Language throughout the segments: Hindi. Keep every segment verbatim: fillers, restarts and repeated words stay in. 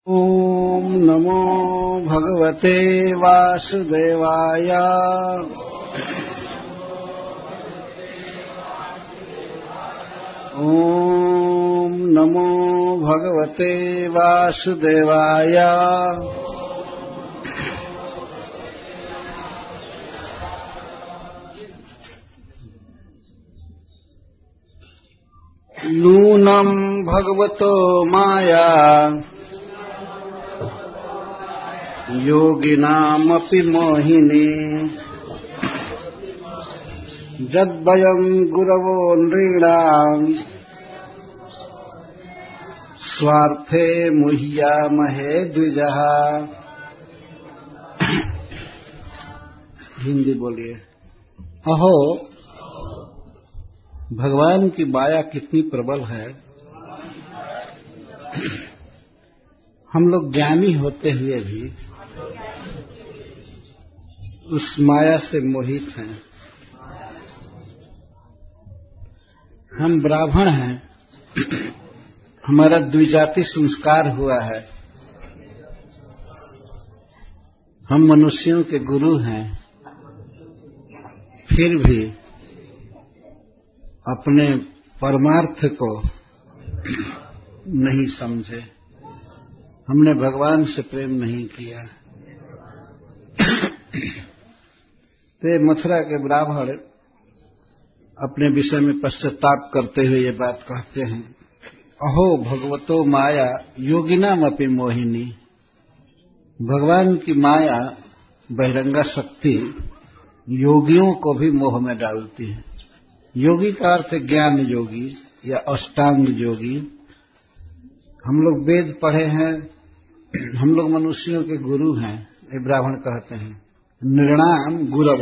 ओम नमो भगवते वासुदेवाय। ओम नमो भगवते वासुदेवाय। नूनं भगवतो माया योगिनामपि मोहिनी यद्वयं गुरवो नृणाम् स्वार्थे मुह्यामहे द्विजः। हिंदी बोलिए। अहो, भगवान की माया कितनी प्रबल है। हम लोग ज्ञानी होते हुए भी उस माया से मोहित हैं। हम ब्राह्मण हैं, हमारा द्विजाति संस्कार हुआ है, हम मनुष्यों के गुरु हैं, फिर भी अपने परमार्थ को नहीं समझे, हमने भगवान से प्रेम नहीं किया। तो मथुरा के ब्राह्मण अपने विषय में पश्चाताप करते हुए ये बात कहते हैं, अहो भगवतो माया योगिनाम अपि मोहिनी। भगवान की माया बहिरंगा शक्ति योगियों को भी मोह में डालती है। योगी का अर्थ ज्ञान योगी या अष्टांग योगी। हम लोग वेद पढ़े हैं, हम लोग मनुष्यों के गुरु हैं, ये ब्राह्मण कहते हैं। नृणाम गुरव,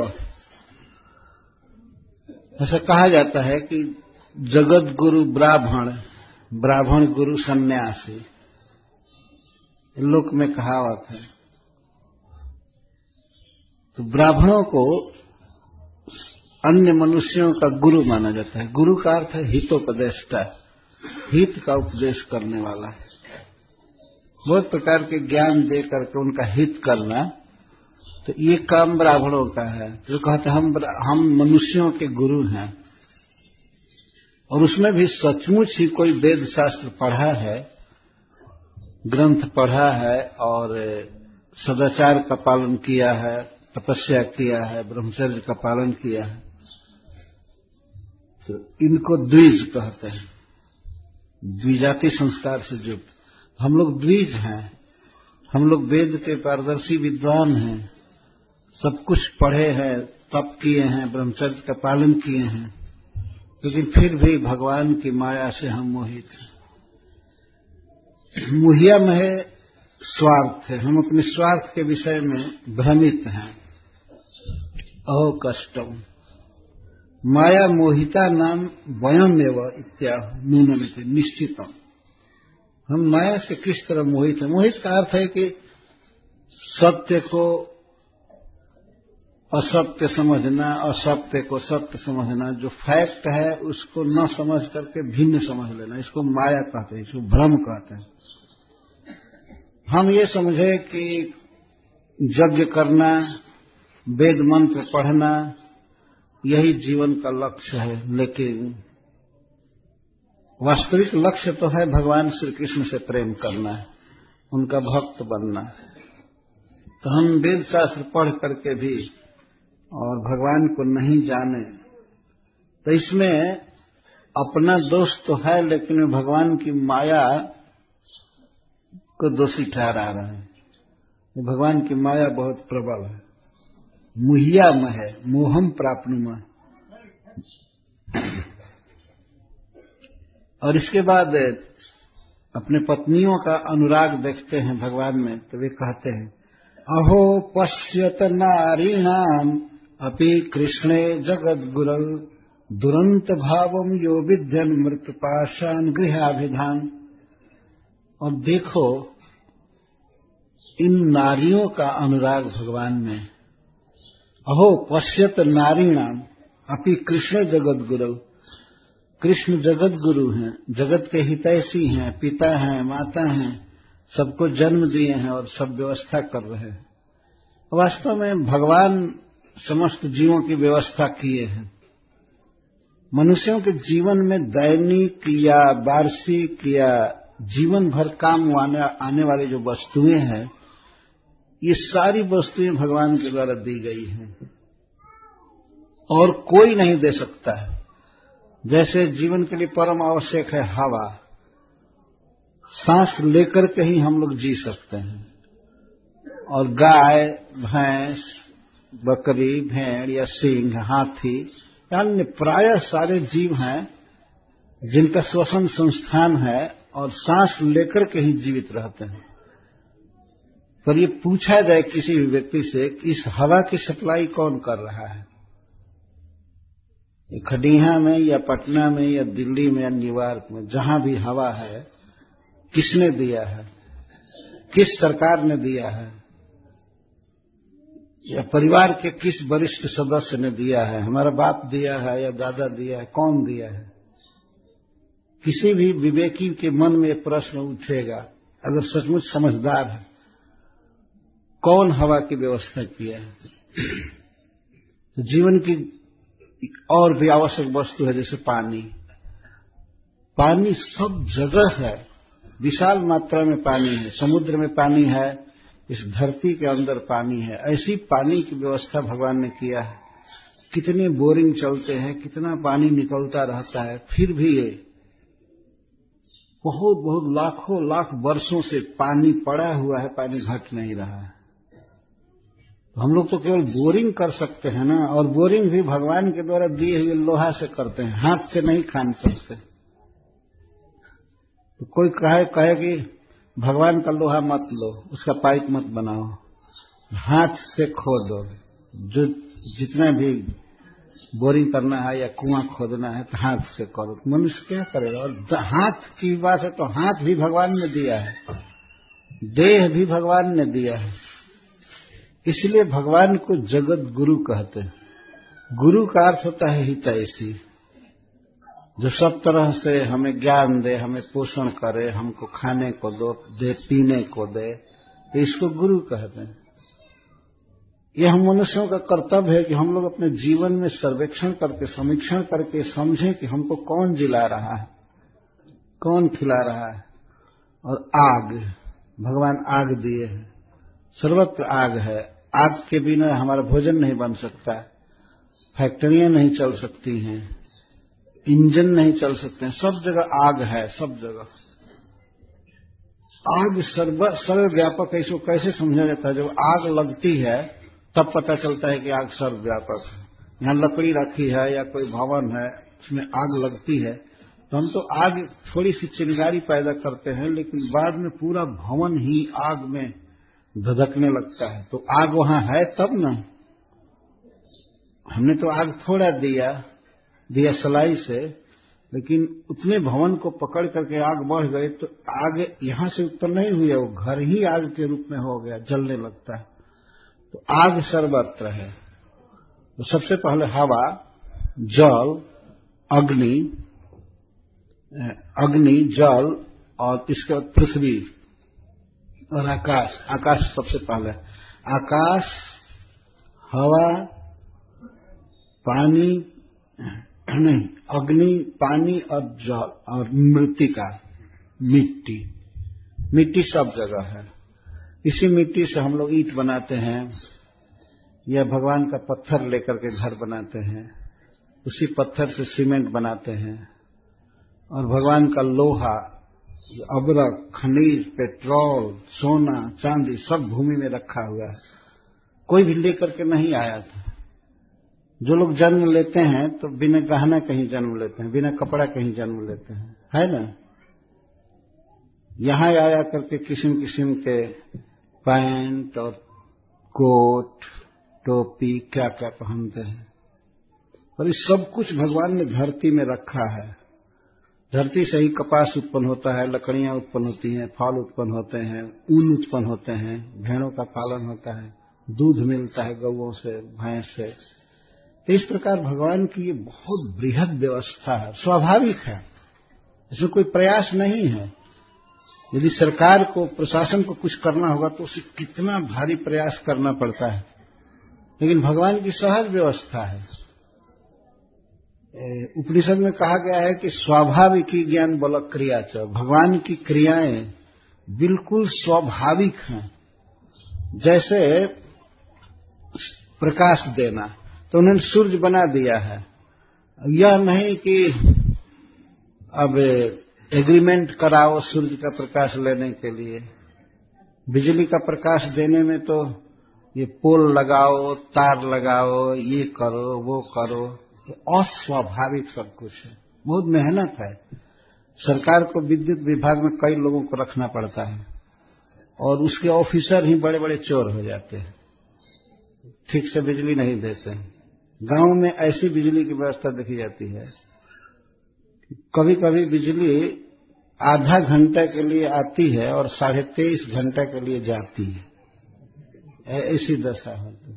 ऐसा कहा जाता है कि जगत गुरु ब्राह्मण, ब्राह्मण गुरु सन्यासी, लोक में कहावत है। तो ब्राह्मणों को अन्य मनुष्यों का गुरु माना जाता है। गुरु का अर्थ है हितोपदेष्टा, हित का उपदेश करने वाला। बहुत प्रकार के ज्ञान दे करके उनका हित करना, तो ये काम ब्राह्मणों का है। जो कहते हैं हम हम मनुष्यों के गुरु हैं, और उसमें भी सचमुच ही कोई वेद शास्त्र पढ़ा है, ग्रंथ पढ़ा है और सदाचार का पालन किया है, तपस्या किया है, ब्रह्मचर्य का पालन किया है, तो इनको द्विज कहते हैं। द्विजाति संस्कार से युक्त हम लोग द्विज हैं। हम लोग वेद के पारदर्शी विद्वान हैं, सब कुछ पढ़े हैं, तप किए हैं, ब्रह्मचर्य का पालन किए हैं, लेकिन फिर भी भगवान की माया से हम मोहित हैं। मुह्या में स्वार्थ है, हम अपने स्वार्थ के विषय में भ्रमित हैं। अहो कष्टम माया मोहिता नाम वयमेव इत्याह नूनमिति निश्चितम। हम माया से किस तरह मोहित हैं। मोहित का अर्थ है कि सत्य को असत्य समझना, असत्य को सत्य समझना, जो फैक्ट है उसको न समझ करके भिन्न समझ लेना, इसको माया कहते हैं, इसको भ्रम कहते हैं। हम ये समझे कि यज्ञ करना, वेद मंत्र पढ़ना यही जीवन का लक्ष्य है, लेकिन वास्तविक लक्ष्य तो है भगवान श्री कृष्ण से प्रेम करना, उनका भक्त बनना। तो हम वेद शास्त्र पढ़ करके भी और भगवान को नहीं जाने, तो इसमें अपना दोष तो है, लेकिन भगवान की माया को दोषी ठहरा रहा है। भगवान की माया बहुत प्रबल है। मुह्याम है, मोहम प्राप्नुमा। और इसके बाद अपने पत्नियों का अनुराग देखते हैं भगवान में, तो वे कहते हैं, अहो पश्यत नारीणाम अपि कृष्णे जगद्गुरौ दुरंत भावम यो विद्यन मृत पाषाण गृहाभिधान। और देखो इन नारियों का अनुराग भगवान में। अहो पश्यत नारीणाम अपि कृष्ण जगद्गुरौ, कृष्ण जगत गुरु हैं, जगत के हितैषी हैं, पिता हैं, माता हैं, सबको जन्म दिए हैं और सब व्यवस्था कर रहे हैं। वास्तव में भगवान समस्त जीवों की व्यवस्था किए हैं। मनुष्यों के जीवन में दैनिक या वार्षिक या जीवन भर काम आने, आने वाली जो वस्तुएं हैं, ये सारी वस्तुएं भगवान के द्वारा दी गई हैं और कोई नहीं दे सकता है। जैसे जीवन के लिए परम आवश्यक है हवा, सांस लेकर के ही हम लोग जी सकते हैं। और गाय, भैंस, बकरी, भेड़ या सिंह, हाथी, अन्य प्रायः सारे जीव हैं जिनका श्वसन संस्थान है और सांस लेकर के ही जीवित रहते हैं। पर ये पूछा जाए किसी भी व्यक्ति से कि इस हवा की सप्लाई कौन कर रहा है, खड़िया में या पटना में या दिल्ली में या न्यूयॉर्क में, जहां भी हवा है, किसने दिया है, किस सरकार ने दिया है, या परिवार के किस वरिष्ठ सदस्य ने दिया है, हमारा बाप दिया है या दादा दिया है, कौन दिया है? किसी भी विवेकी के मन में एक प्रश्न उठेगा, अगर सचमुच समझदार है, कौन हवा की व्यवस्था किया है? तो जीवन की और भी आवश्यक वस्तु है, जैसे पानी। पानी सब जगह है, विशाल मात्रा में पानी है, समुद्र में पानी है, इस धरती के अंदर पानी है। ऐसी पानी की व्यवस्था भगवान ने किया है। कितने बोरिंग चलते हैं, कितना पानी निकलता रहता है, फिर भी ये बहुत बहुत लाखों लाख वर्षों से पानी पड़ा हुआ है, पानी घट नहीं रहा है। तो हम लोग तो केवल बोरिंग कर सकते हैं ना, और बोरिंग भी भगवान के द्वारा दिए हुए लोहा से करते हैं, हाथ से नहीं खान सकते। तो कोई कहे कहे कि भगवान का लोहा मत लो, उसका पाइप मत बनाओ, हाथ से खोदो, जो जितना भी बोरिंग करना है या कुआं खोदना है तो हाथ से करो। मनुष्य क्या करेगा? और हाथ की बात है तो हाथ भी भगवान ने दिया है, देह भी भगवान ने दिया है। इसलिए भगवान को जगत गुरु कहते हैं। गुरु का अर्थ होता है हितैषी, जो सब तरह से हमें ज्ञान दे, हमें पोषण करे, हमको खाने को दो दे, पीने को दे, तो इसको गुरु कहते हैं। यह हम मनुष्यों का कर्तव्य है कि हम लोग अपने जीवन में सर्वेक्षण करके, समीक्षण करके समझें कि हमको कौन जिला रहा है, कौन खिला रहा है। और आग, भगवान आग दिए हैं, सर्वत्र आग है। आग के बिना हमारा भोजन नहीं बन सकता, फैक्ट्रियां नहीं चल सकती हैं, इंजन नहीं चल सकते हैं, सब जगह आग है, सब जगह आग सर्व सर्वव्यापक है। इसको कैसे समझा जाता है? जब आग लगती है तब पता चलता है कि आग सर्वव्यापक है। यहां लकड़ी रखी है या कोई भवन है, उसमें आग लगती है तो हम तो आग थोड़ी सी चिंगारी पैदा करते हैं, लेकिन बाद में पूरा भवन ही आग में धधकने लगता है। तो आग वहां है तब ना। हमने तो आग थोड़ा दिया दिया सलाई से, लेकिन उतने भवन को पकड़ करके आग बढ़ गई तो आग यहां से उत्पन्न नहीं हुई है, वो घर ही आग के रूप में हो गया, जलने लगता है। तो आग सर्वत्र है। तो सबसे पहले हवा, जल, अग्नि अग्नि जल और इसके बाद पृथ्वी और आकाश। आकाश सबसे पहले, आकाश, हवा, पानी नहीं, अग्नि, पानी और जल और मृत्तिका, मिट्टी। मिट्टी सब जगह है। इसी मिट्टी से हम लोग ईंट बनाते हैं या भगवान का पत्थर लेकर के घर बनाते हैं, उसी पत्थर से सीमेंट बनाते हैं। और भगवान का लोहा, अबरक, खनिज, पेट्रोल, सोना, चांदी सब भूमि में रखा हुआ है, कोई भी लेकर के नहीं आया था। जो लोग जन्म लेते हैं तो बिना गहना कहीं जन्म लेते हैं, बिना कपड़ा कहीं जन्म लेते हैं, है ना। यहां आया करके किस्म किस्म के पैंट और कोट, टोपी, क्या क्या पहनते हैं। और ये सब कुछ भगवान ने धरती में रखा है। धरती से ही कपास उत्पन्न होता है, लकड़ियां उत्पन्न होती हैं, फल उत्पन्न होते हैं, ऊन उत्पन्न होते हैं, भेड़ों का पालन होता है, दूध मिलता है गौओं से, भैंस से। तो इस प्रकार भगवान की ये बहुत बृहद व्यवस्था है, स्वाभाविक है, इसमें कोई प्रयास नहीं है। यदि सरकार को, प्रशासन को कुछ करना होगा तो उसे कितना भारी प्रयास करना पड़ता है, लेकिन भगवान की सहज व्यवस्था है। उपनिषद में कहा गया है कि स्वाभाविक ज्ञान बल क्रिया च, भगवान की क्रियाएं बिल्कुल स्वाभाविक हैं। जैसे प्रकाश देना, तो उन्होंने सूर्य बना दिया है। यह नहीं कि अब एग्रीमेंट कराओ सूर्य का प्रकाश लेने के लिए। बिजली का प्रकाश देने में तो ये पोल लगाओ, तार लगाओ, ये करो, वो करो, अस्वाभाविक सब कुछ है, बहुत मेहनत है। सरकार को विद्युत विभाग में कई लोगों को रखना पड़ता है और उसके ऑफिसर ही बड़े बड़े चोर हो जाते हैं, ठीक से बिजली नहीं देते हैं। गांव में ऐसी बिजली की व्यवस्था देखी जाती है, कभी कभी बिजली आधा घंटे के लिए आती है और साढ़े तेईस घंटे के लिए जाती है, ऐसी दशा होती है।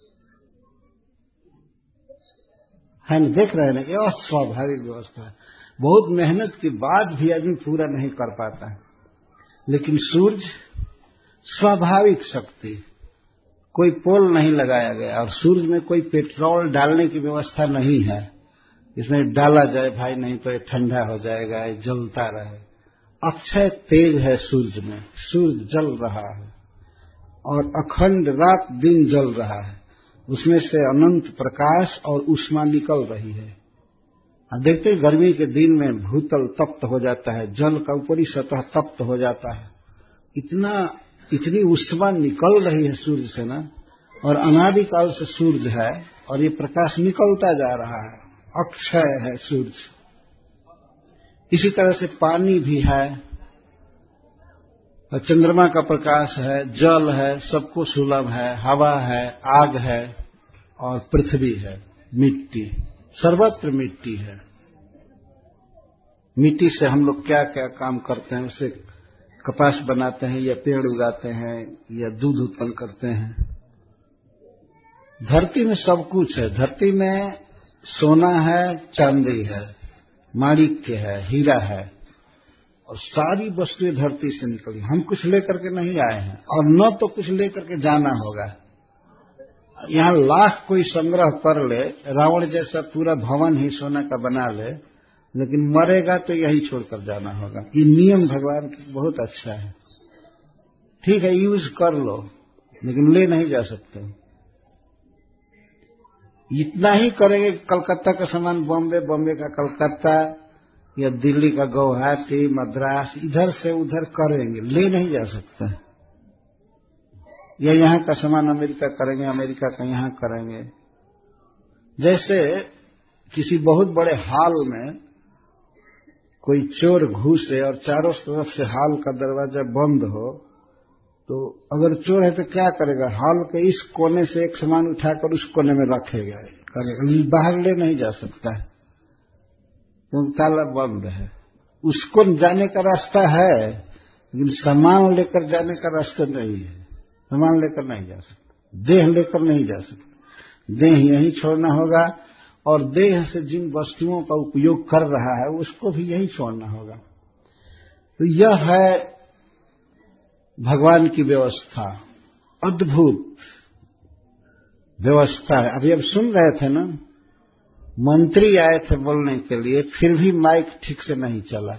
है न, देख रहे हैं ना, ये अस्वाभाविक व्यवस्था है। बहुत मेहनत के बाद भी आदमी पूरा नहीं कर पाता है। लेकिन सूर्य स्वाभाविक शक्ति, कोई पोल नहीं लगाया गया और सूर्य में कोई पेट्रोल डालने की व्यवस्था नहीं है, इसमें डाला जाए भाई नहीं तो ये ठंडा हो जाएगा, ये जलता रहे। अक्षय तेज है सूर्य में, सूर्य जल रहा है और अखंड रात दिन जल रहा है, उसमें से अनंत प्रकाश और ऊष्मा निकल रही है। अब देखते हैं गर्मी के दिन में भूतल तप्त हो जाता है, जल का ऊपरी सतह तप्त हो जाता है, इतना इतनी ऊष्मा निकल रही है सूर्य से ना, और अनादिकाल से सूर्य है और ये प्रकाश निकलता जा रहा है, अक्षय है सूर्य। इसी तरह से पानी भी है, चंद्रमा का प्रकाश है, जल है, सबको सुलभ है, हवा है, आग है और पृथ्वी है, मिट्टी, सर्वत्र मिट्टी है। मिट्टी से हम लोग क्या क्या काम करते हैं, उससे कपास बनाते हैं या पेड़ उगाते हैं या दूध उत्पन्न करते हैं। धरती में सब कुछ है, धरती में सोना है, चांदी है, माणिक्य है, हीरा है और सारी वस्तुएं धरती से निकली। हम कुछ लेकर के नहीं आए हैं और न तो कुछ लेकर के जाना होगा। यहां लाख कोई संग्रह कर ले, रावण जैसा पूरा भवन ही सोना का बना ले, लेकिन मरेगा तो यही छोड़कर जाना होगा। ये नियम भगवान की बहुत अच्छा है। ठीक है, यूज कर लो, लेकिन ले नहीं जा सकते। इतना ही करेंगे कि कलकत्ता का सामान बॉम्बे, बॉम्बे का कलकत्ता या दिल्ली का गुवाहाटी, मद्रास, इधर से उधर करेंगे, ले नहीं जा सकते। या यहाँ का सामान अमेरिका करेंगे, अमेरिका का यहाँ करेंगे। जैसे किसी बहुत बड़े हॉल में कोई चोर घुसे और चारों तरफ से हॉल का दरवाजा बंद हो, तो अगर चोर है तो क्या करेगा, हॉल के इस कोने से एक सामान उठाकर उस कोने में रखेगा, करेगा, बाहर ले नहीं जा सकता है क्योंकि ताला बंद है। उसको जाने का रास्ता है लेकिन सामान लेकर जाने का रास्ता नहीं है। सामान लेकर नहीं जा सकता, देह लेकर नहीं जा सकता, देह यहीं छोड़ना होगा और देह से जिन वस्तुओं का उपयोग कर रहा है उसको भी यहीं छोड़ना होगा। तो यह है भगवान की व्यवस्था, अद्भुत व्यवस्था है। अभी अब सुन रहे थे ना, मंत्री आए थे बोलने के लिए, फिर भी माइक ठीक से नहीं चला,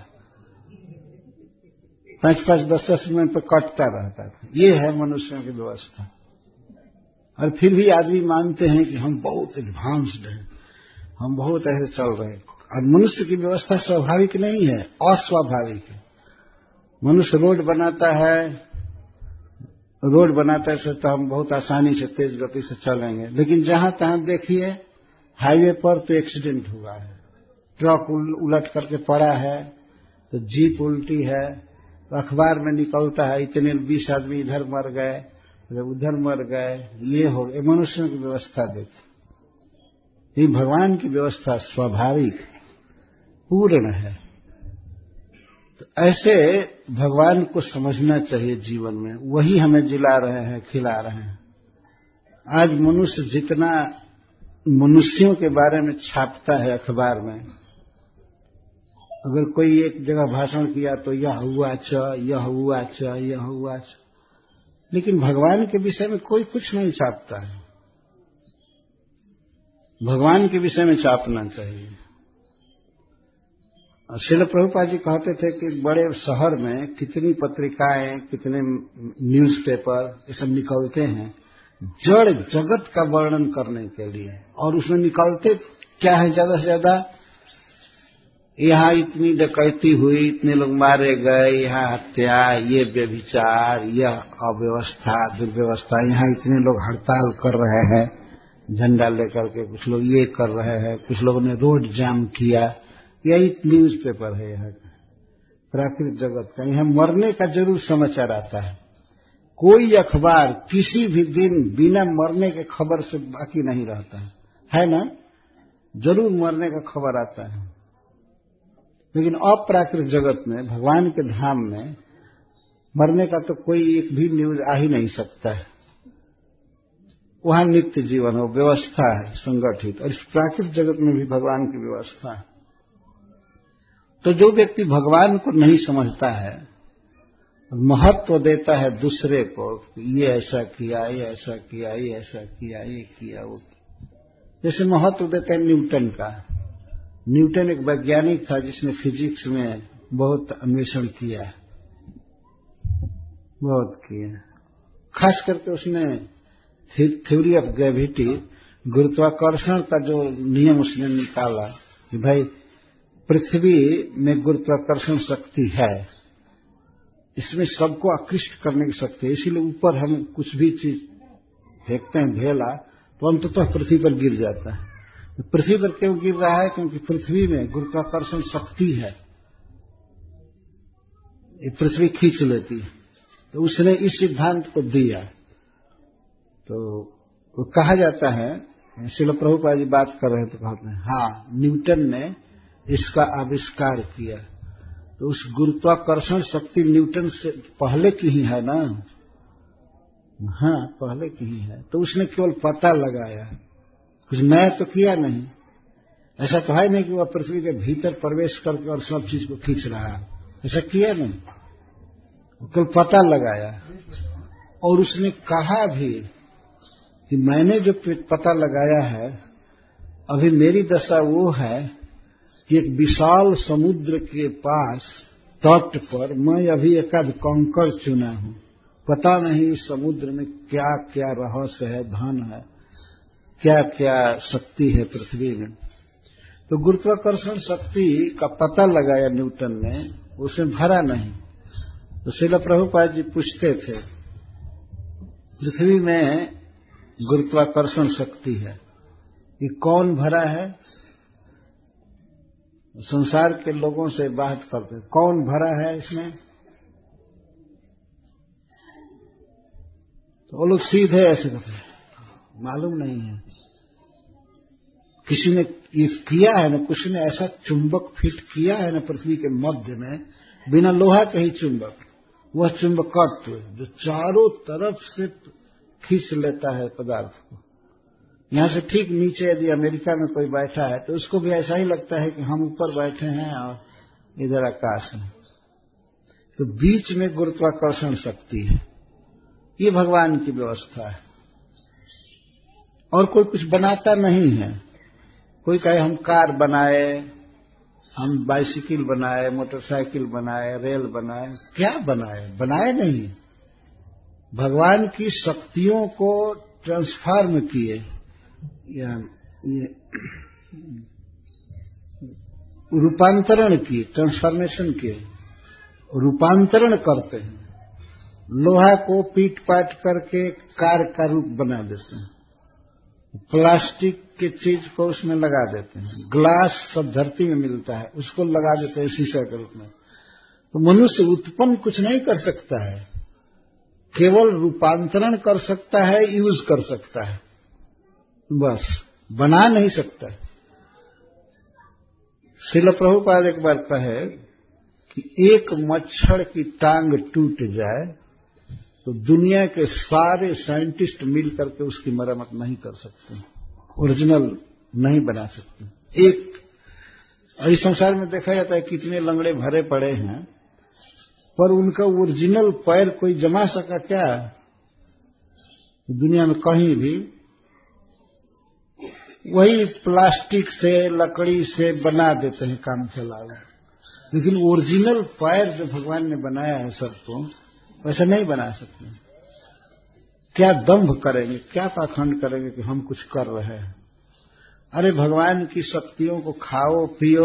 पांच पांच दस दस मिनट पर कटता रहता था। ये है मनुष्यों की व्यवस्था। और फिर भी आदमी मानते हैं कि हम बहुत एडवांस्ड हैं, हम बहुत ऐसे चल रहे हैं। और मनुष्य की व्यवस्था स्वाभाविक नहीं है, अस्वाभाविक है। मनुष्य रोड बनाता है, रोड बनाता है तो हम बहुत आसानी से तेज गति से चलेंगे, लेकिन जहां तहां देखिए हाईवे पर तो एक्सीडेंट हुआ है, ट्रक उलट करके पड़ा है, तो जीप उल्टी है, तो अखबार में निकलता है इतने बीस आदमी इधर मर गए, उधर मर गए, ये हो गए। मनुष्यों की व्यवस्था देखिए, ये भगवान की व्यवस्था स्वाभाविक पूर्ण है। तो ऐसे भगवान को समझना चाहिए जीवन में, वही हमें जिला रहे हैं, खिला रहे हैं। आज मनुष्य जितना मनुष्यों के बारे में छापता है अखबार में, अगर कोई एक जगह भाषण किया तो यह हुआ च यह हुआ च यह हुआ च, लेकिन भगवान के विषय में कोई कुछ नहीं छापता है। भगवान के विषय में छापना चाहिए। श्रील प्रभुपाद जी कहते थे कि बड़े शहर में कितनी पत्रिकाएं, कितने न्यूज़पेपर ये सब निकलते हैं जड़ जगत का वर्णन करने के लिए, और उसमें निकलते क्या है ज्यादा से ज्यादा, यहाँ इतनी डकैती हुई, इतने लोग मारे गए, यहाँ हत्या, ये व्यभिचार, यह अव्यवस्था, दुर्व्यवस्था, यहाँ इतने लोग हड़ताल कर रहे हैं झंडा लेकर के, कुछ लोग ये कर रहे हैं, कुछ लोगों ने रोड जाम किया। यही न्यूज पेपर है यहाँ का, प्राकृतिक जगत का। यहाँ मरने का जरूर समाचार आता है। कोई अखबार किसी भी दिन बिना मरने के खबर से बाकी नहीं रहता है, है ना? जरूर मरने का खबर आता है। लेकिन अप्राकृतिक जगत में, भगवान के धाम में मरने का तो कोई एक भी न्यूज आ ही नहीं सकता है। वहां नित्य जीवन हो, व्यवस्था है संगठित, और इस प्राकृतिक जगत में भी भगवान की व्यवस्था है। तो जो व्यक्ति भगवान को नहीं समझता है, महत्व देता है दूसरे को, ये ऐसा किया, ये ऐसा किया, ये ऐसा किया, ये किया, वो किया, जैसे महत्व देता है न्यूटन का। न्यूटन एक वैज्ञानिक था जिसने फिजिक्स में बहुत अन्वेषण किया, बहुत किया। खास करके उसने थ्योरी ऑफ ग्रेविटी, गुरुत्वाकर्षण का जो नियम उसने निकाला कि भाई पृथ्वी में गुरुत्वाकर्षण शक्ति है, इसमें सबको आकृष्ट करने की शक्ति है, इसीलिए ऊपर हम कुछ भी चीज फेंकते हैं ढेला तो अंततः तो पृथ्वी पर गिर जाता है। पृथ्वी पर क्यों गिर रहा है? क्योंकि पृथ्वी में गुरुत्वाकर्षण शक्ति है, ये पृथ्वी खींच लेती है। तो उसने इस सिद्धांत को दिया। तो वो कहा जाता है, श्रील प्रभुपाद जी बात कर रहे थे, कहते हैं हाँ न्यूटन ने इसका आविष्कार किया। तो उस गुरुत्वाकर्षण शक्ति न्यूटन से पहले की ही है ना? हाँ पहले की ही है। तो उसने केवल पता लगाया, कुछ नया तो किया नहीं। ऐसा तो है नहीं कि वह पृथ्वी के भीतर प्रवेश करके और सब चीज को खींच रहा है, ऐसा किया नहीं। केवल पता लगाया। और उसने कहा भी कि मैंने जो पता लगाया है, अभी मेरी दशा वो है कि एक विशाल समुद्र के पास तट पर मैं अभी एकाध कंकड़ चुना हूं। पता नहीं इस समुद्र में क्या क्या रहस्य है, धन है, क्या क्या शक्ति है पृथ्वी में। तो गुरुत्वाकर्षण शक्ति का पता लगाया न्यूटन ने, उसमें भरा नहीं। तो श्रील प्रभुपाद जी पूछते थे, पृथ्वी में गुरुत्वाकर्षण शक्ति है, ये कौन भरा है? संसार के लोगों से बात करते, कौन भरा है इसमें? तो वो लोग सीधे ऐसे कहते हैं मालूम नहीं है। किसी ने ये किया है ना, कुछ ने ऐसा चुंबक फिट किया है ना पृथ्वी के मध्य में, बिना लोहा के ही चुंबक, वह चुंबकत्व जो चारों तरफ से खींच लेता है पदार्थ को। यहां से ठीक नीचे यदि अमेरिका में कोई बैठा है तो उसको भी ऐसा ही लगता है कि हम ऊपर बैठे हैं और इधर आकाश है। तो बीच में गुरुत्वाकर्षण शक्ति है, ये भगवान की व्यवस्था है। और कोई कुछ बनाता नहीं है। कोई कहे हम कार बनाए, हम बाइसिकल बनाए, मोटरसाइकिल बनाए, रेल बनाए, क्या बनाए? बनाए नहीं। भगवान की शक्तियों को ट्रांसफॉर्म किए, या ये रूपांतरण किए, ट्रांसफॉर्मेशन किए, रूपांतरण करते हैं। लोहा को पीट पाट करके कार का रूप बना देते हैं, प्लास्टिक की चीज को उसमें लगा देते हैं, ग्लास सब धरती में मिलता है उसको लगा देते हैं शीशा के रूप में। तो मनुष्य उत्पन्न कुछ नहीं कर सकता है, केवल रूपांतरण कर सकता है, यूज कर सकता है, बस बना नहीं सकता। श्रील प्रभुपाद एक बार कहे कि एक मच्छर की टांग टूट जाए तो दुनिया के सारे साइंटिस्ट मिल करके उसकी मरम्मत नहीं कर सकते, ओरिजिनल नहीं बना सकते। एक और इस संसार में देखा जाता है कितने लंगड़े भरे पड़े हैं, पर उनका ओरिजिनल पैर कोई जमा सका क्या? दुनिया में कहीं भी वही प्लास्टिक से लकड़ी से बना देते हैं काम चलाओ, लेकिन ओरिजिनल पैर जो भगवान ने बनाया है सबको, वैसा नहीं बना सकते। क्या दंभ करेंगे, क्या पाखंड करेंगे कि हम कुछ कर रहे हैं? अरे भगवान की शक्तियों को खाओ पियो,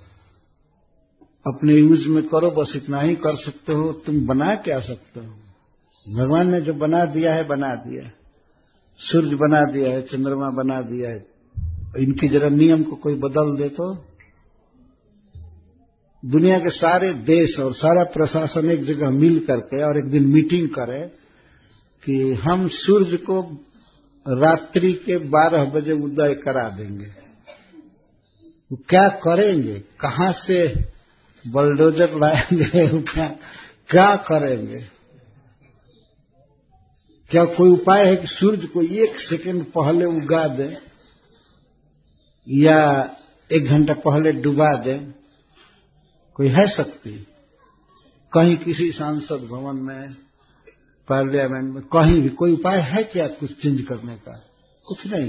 अपने यूज में करो, बस इतना ही कर सकते हो। तुम बना क्या सकते हो? भगवान ने जो बना दिया है बना दिया है। सूर्य बना दिया है, चंद्रमा बना दिया है, इनकी जरा नियम को कोई बदल दे तो। दुनिया के सारे देश और सारा प्रशासन एक जगह मिल करके और एक दिन मीटिंग करे कि हम सूर्य को रात्रि के बारह बजे उदय करा देंगे। वो क्या करेंगे? कहां से बलडोजर लाएंगे? क्या क्या करेंगे? क्या कोई उपाय है कि सूर्य को एक सेकंड पहले उगा दें या एक घंटा पहले डुबा दें? कोई है शक्ति? कहीं किसी सांसद भवन में, पार्लियामेंट में, कहीं भी कोई उपाय है क्या कुछ चेंज करने का? कुछ नहीं।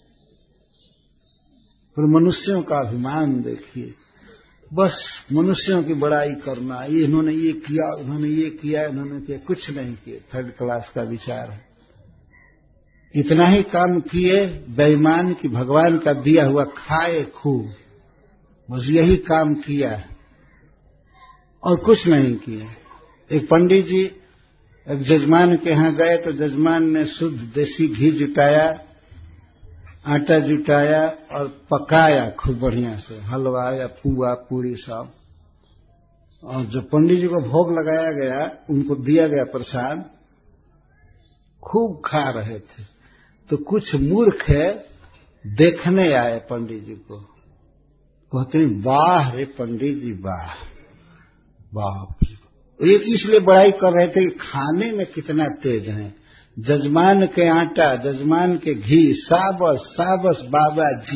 पर मनुष्यों का अभिमान देखिए, बस मनुष्यों की बड़ाई करना, ये इन्होंने ये किया, इन्होंने ये किया, इन्होंने किया, कुछ नहीं किए। थर्ड क्लास का विचार है। इतना ही काम किए बेईमान कि भगवान का दिया हुआ खाए खूब, बस यही काम किया और कुछ नहीं किया। एक पंडित जी एक जजमान के यहां गए तो जजमान ने शुद्ध देसी घी जुटाया, आटा जुटाया और पकाया खूब बढ़िया से, हलवा या पुआ पूरी सब। और जब पंडित जी को भोग लगाया गया, उनको दिया गया प्रसाद, खूब खा रहे थे। तो कुछ मूर्ख देखने आए पंडित जी को, कहते हैं वाह रे पंडित जी वाह, बाप रे। ये इसलिए बड़ाई कर रहे थे कि खाने में कितना तेज है। जजमान के आटा, जजमान के घी, साबस साबस बाबा जी।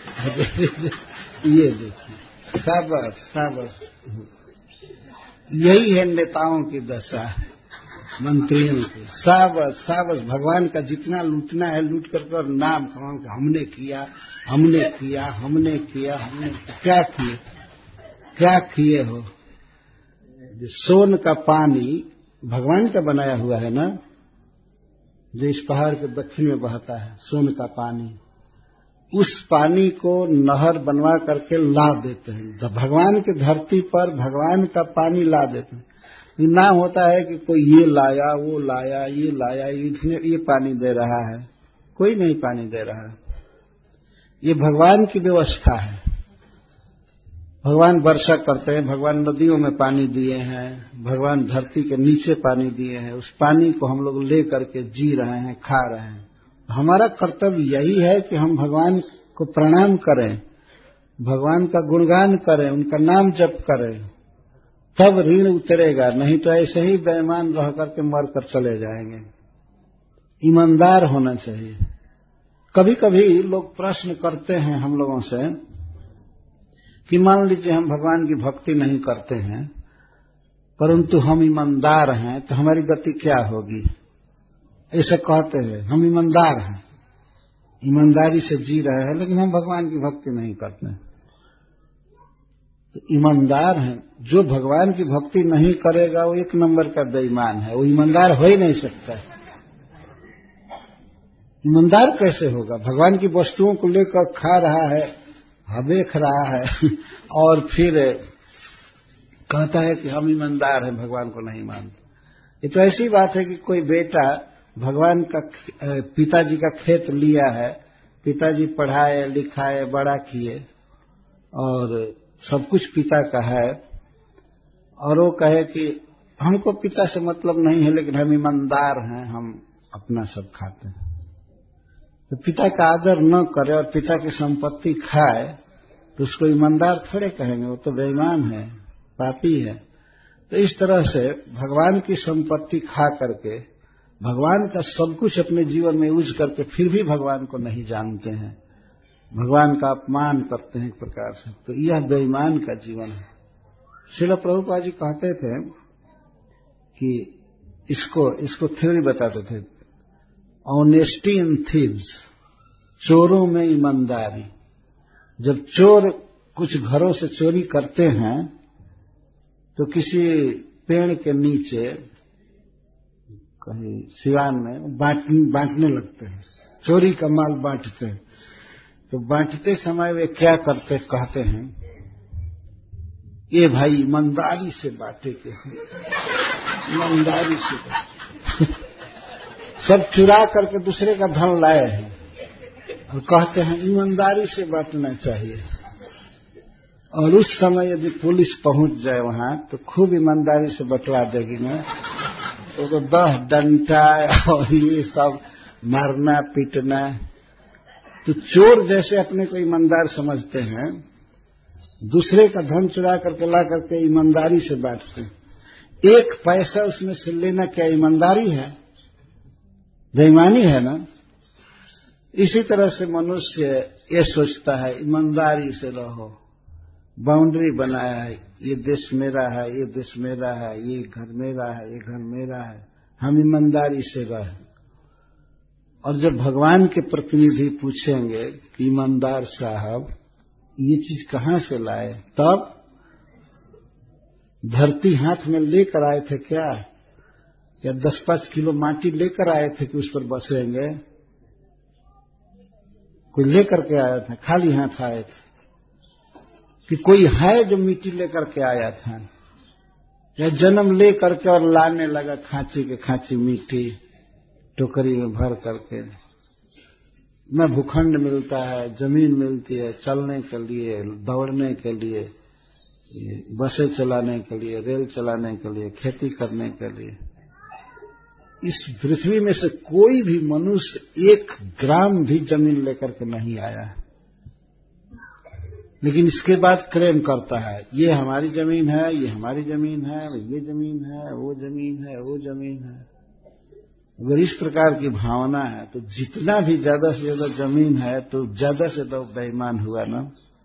ये देखिए, साबस साबस। यही है नेताओं की दशा, मंत्रियों की। साबस साबस, भगवान का जितना लूटना है लूट करके और नाम कमाओ, हमने किया हमने किया हमने किया हमने किया। क्या किए? क्या किए हो? सोन का पानी भगवान का बनाया हुआ है ना, जो इस पहाड़ के दक्षिण में बहता है, सोन का पानी, उस पानी को नहर बनवा करके ला देते हैं। जब भगवान की धरती पर भगवान का पानी ला देते हैं। ना होता है कि कोई ये लाया वो लाया ये लाया, ये, ये पानी दे रहा है, कोई नहीं पानी दे रहा है। ये भगवान की व्यवस्था है। भगवान वर्षा करते हैं, भगवान नदियों में पानी दिए हैं, भगवान धरती के नीचे पानी दिए हैं। उस पानी को हम लोग ले करके जी रहे हैं, खा रहे हैं। हमारा कर्तव्य यही है कि हम भगवान को प्रणाम करें, भगवान का गुणगान करें, उनका नाम जप करें, तब ऋण उतरेगा। नहीं तो ऐसे ही बेईमान रह करके मर कर चले जाएंगे। ईमानदार होना चाहिए। कभी कभी लोग प्रश्न करते हैं हम लोगों से कि मान लीजिए हम भगवान की भक्ति नहीं करते हैं, परंतु हम ईमानदार हैं, तो हमारी गति क्या होगी? ऐसे कहते हैं। हम ईमानदार हैं, ईमानदारी से जी रहे हैं, लेकिन हम भगवान की भक्ति नहीं करते हैं। तो ईमानदार हैं। जो भगवान की भक्ति नहीं करेगा वो एक नंबर का बेईमान है, वो ईमानदार हो ही नहीं सकता। ईमानदार कैसे होगा? भगवान की वस्तुओं को लेकर खा रहा है, देख रहा है और फिर कहता है कि हम ईमानदार हैं, भगवान को नहीं मानते। ये तो ऐसी बात है कि कोई बेटा भगवान का, पिताजी का खेत लिया है, पिताजी पढ़ाए लिखाए बड़ा किए और सब कुछ पिता का है, और वो कहे कि हमको पिता से मतलब नहीं है, लेकिन हम ईमानदार हैं, हम अपना सब खाते हैं। तो पिता का आदर न करे और पिता की संपत्ति खाए तो उसको ईमानदार थोड़े कहेंगे, वो तो बेईमान है, पापी है। तो इस तरह से भगवान की संपत्ति खा करके, भगवान का सब कुछ अपने जीवन में यूज करके फिर भी भगवान को नहीं जानते हैं, भगवान का अपमान करते हैं एक प्रकार से, तो यह बेईमान का जीवन है। श्रील प्रभुपाद जी कहते थे कि इसको इसको थ्योरी बताते थे, ऑनेस्टी इन थीव्स, चोरों में ईमानदारी। जब चोर कुछ घरों से चोरी करते हैं तो किसी पेड़ के नीचे कहीं सिवान में बांटने लगते हैं, चोरी का माल बांटते हैं। तो बांटते समय वे क्या करते कहते हैं, ये भाई ईमानदारी से बांटे के हैं, ईमानदारी से बांटे। सब चुरा करके दूसरे का धन लाए हैं और कहते हैं ईमानदारी से बांटना चाहिए। और उस समय यदि पुलिस पहुंच जाए वहां तो खूब ईमानदारी से बंटवा देगी ना, तो, तो दह डंडा और ये सब मारना पीटना। तो चोर जैसे अपने को ईमानदार समझते हैं, दूसरे का धन चुरा करके ला करके ईमानदारी से बांटते हैं। एक पैसा उसमें से लेना क्या ईमानदारी है? बेईमानी है ना। इसी तरह से मनुष्य ये सोचता है ईमानदारी से रहो, बाउंड्री बनाया है, ये देश मेरा है, ये देश मेरा है, ये घर मेरा है, ये घर मेरा है, हम ईमानदारी से रहे। और जब भगवान के प्रतिनिधि पूछेंगे कि ईमानदार साहब ये चीज कहां से लाए, तब धरती हाथ में लेकर आए थे क्या, या दस पांच किलो माटी लेकर आए थे कि उस पर बसेंगे? कोई लेकर के आया था, खाली हाथ आए थे? कि कोई है जो मिट्टी लेकर के आया था, या जन्म ले करके और लाने लगा खांची के खांची मिट्टी टोकरी में भर करके? न भूखंड मिलता है, जमीन मिलती है चलने के लिए, दौड़ने के लिए, बसें चलाने के लिए, रेल चलाने के लिए, खेती करने के लिए। इस पृथ्वी में से कोई भी मनुष्य एक ग्राम भी जमीन लेकर के नहीं आया है, लेकिन इसके बाद क्लेम करता है ये हमारी जमीन है, ये हमारी जमीन है, ये जमीन है, वो जमीन है, वो जमीन है। अगर इस प्रकार की भावना है तो जितना भी ज्यादा से ज्यादा जमीन है तो ज्यादा से ज्यादा बेईमान हुआ ना।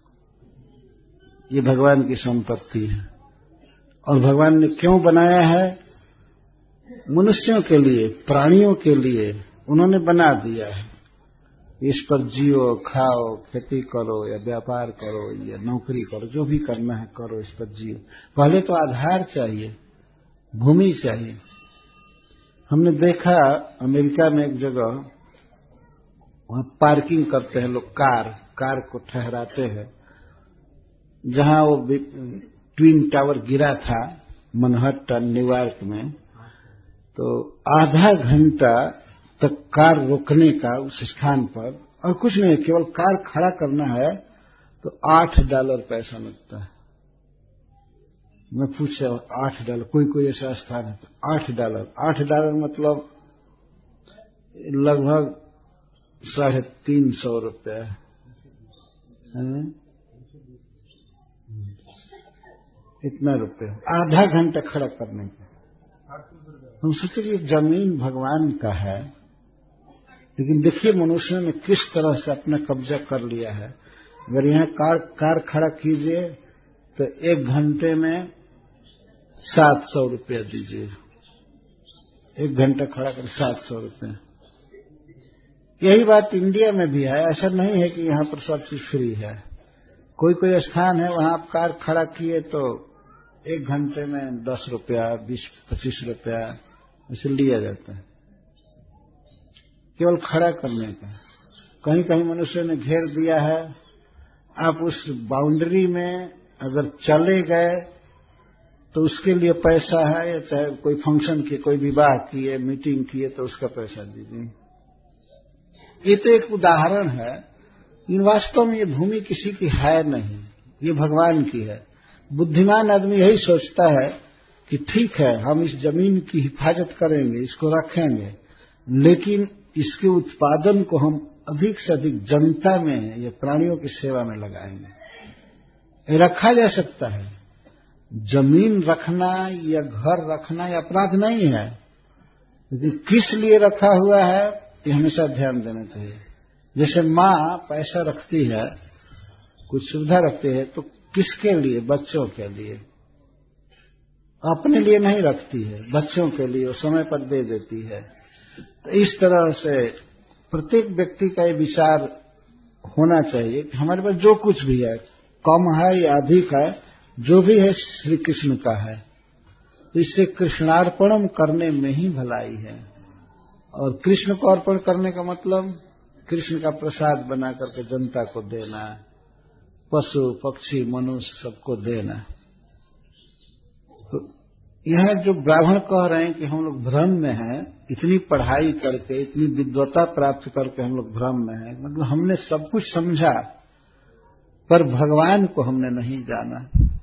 ये भगवान की संपत्ति है, और भगवान ने क्यों बनाया है? मनुष्यों के लिए, प्राणियों के लिए उन्होंने बना दिया है। इस पर जियो, खाओ, खेती करो या व्यापार करो या नौकरी करो, जो भी करना है करो, इस पर जियो। पहले तो आधार चाहिए, भूमि चाहिए। हमने देखा अमेरिका में एक जगह वहां पार्किंग करते हैं लोग, कार कार को ठहराते हैं, जहां वो ट्विन टावर गिरा था मनहट्टन न्यूयॉर्क में, तो आधा घंटा तक कार रोकने का उस स्थान पर, और कुछ नहीं, केवल कार खड़ा करना है तो आठ डॉलर पैसा लगता है। मैं पूछा आठ डॉलर, कोई कोई ऐसा स्थान है तो आठ डॉलर आठ डॉलर मतलब लगभग साढ़े तीन सौ रुपया है, इतना रुपया आधा घंटा खड़ा करने का। हम सोचे कि जमीन भगवान का है, लेकिन देखिए मनुष्य ने किस तरह से अपना कब्जा कर लिया है। अगर यहाँ कार कार खड़ा कीजिए तो एक घंटे में सात सौ रुपया दीजिए, एक घंटा खड़ा कर सात सौ रुपया। यही बात इंडिया में भी है। ऐसा नहीं है कि यहाँ पर सब चीज फ्री है। कोई कोई स्थान है वहां आप कार खड़ा किए तो एक घंटे में दस रुपया, बीस पच्चीस रुपया ऐसे लिया जाता है, केवल खड़ा करने का। कहीं कहीं मनुष्य ने घेर दिया है, आप उस बाउंड्री में अगर चले गए तो उसके लिए पैसा है, या चाहे कोई फंक्शन किए, कोई विवाह किए, मीटिंग किए तो उसका पैसा दीजिए। ये तो एक उदाहरण है, लेकिन वास्तव में ये भूमि किसी की है नहीं, ये भगवान की है। बुद्धिमान आदमी यही सोचता है कि ठीक है हम इस जमीन की हिफाजत करेंगे, इसको रखेंगे, लेकिन इसके उत्पादन को हम अधिक से अधिक जनता में या प्राणियों की सेवा में लगाएंगे। ये रखा जा सकता है। जमीन रखना या घर रखना या अपराध नहीं है, लेकिन किस लिए रखा हुआ है ये हमेशा ध्यान देना चाहिए। जैसे माँ पैसा रखती है, कुछ सुविधा रखती है, तो किसके लिए? बच्चों के लिए। अपने लिए नहीं रखती है, बच्चों के लिए वो समय पर दे देती है। तो इस तरह से प्रत्येक व्यक्ति का ये विचार होना चाहिए कि हमारे पास जो कुछ भी है, कम है या अधिक है, जो भी है श्री कृष्ण का है, तो इससे कृष्णार्पणम करने में ही भलाई है। और कृष्ण को अर्पण करने का मतलब कृष्ण का प्रसाद बना करके जनता को देना, पशु पक्षी मनुष्य सबको देना। तो यह जो ब्राह्मण कह रहे हैं कि हम लोग भ्रम में हैं, इतनी पढ़ाई करके, इतनी विद्वता प्राप्त करके हम लोग भ्रम में हैं, मतलब हमने सब कुछ समझा पर भगवान को हमने नहीं जाना।